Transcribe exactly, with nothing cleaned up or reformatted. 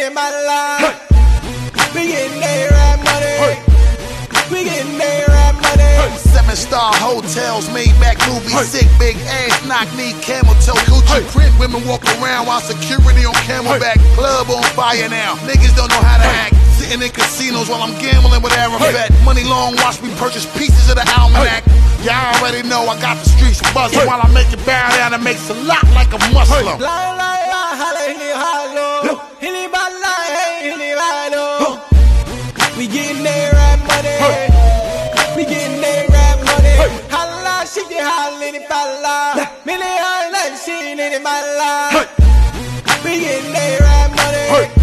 in my life. We getting that rap money. We getting that rap money. Seven star hotels, made back movies, sick big ass, knock knee, camel toe, Gucci print. Women walk around while security on camelback. Club on fire now. Niggas don't know how to act. Sitting in casinos while I'm gambling with Arafat. Money long, watch me purchase pieces of the almanac. Y'all already know I got the streets buzzing while I make it bow down and makes a lot like a Muslim. We getting that rap money. We getting that rap money. Holla, she get holla in the bala. Million holla, she in my life. We getting that rap money.